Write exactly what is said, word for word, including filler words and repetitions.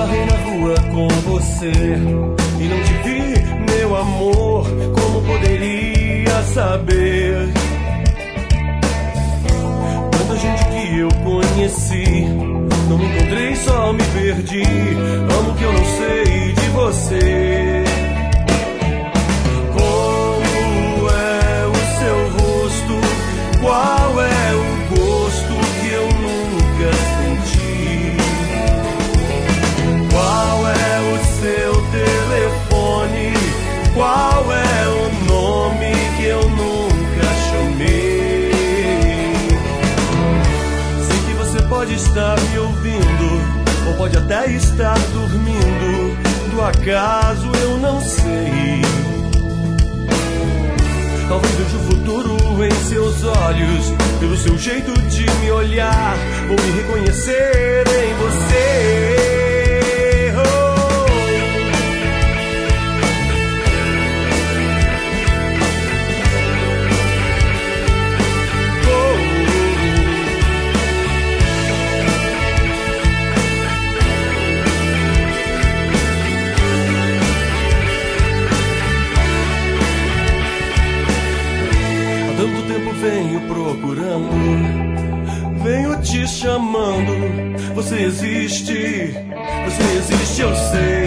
esbarrei na rua com você e não te vi, meu amor, como poderia saber? Tanta gente que eu conheci, não me encontrei, só me perdi. Amo o que eu não sei de você. Como é o seu rosto? Qual é o gosto que eu nunca senti? Qual é o seu telefone? Qual é o nome que eu nunca chamei? Sei que você pode estar me ouvindo, ou pode até estar dormindo. Do acaso eu não sei. Talvez veja o futuro em seus olhos, pelo seu jeito de me olhar, vou me reconhecer em você. Tanto tempo venho procurando, venho te chamando. Você existe, você existe, eu sei.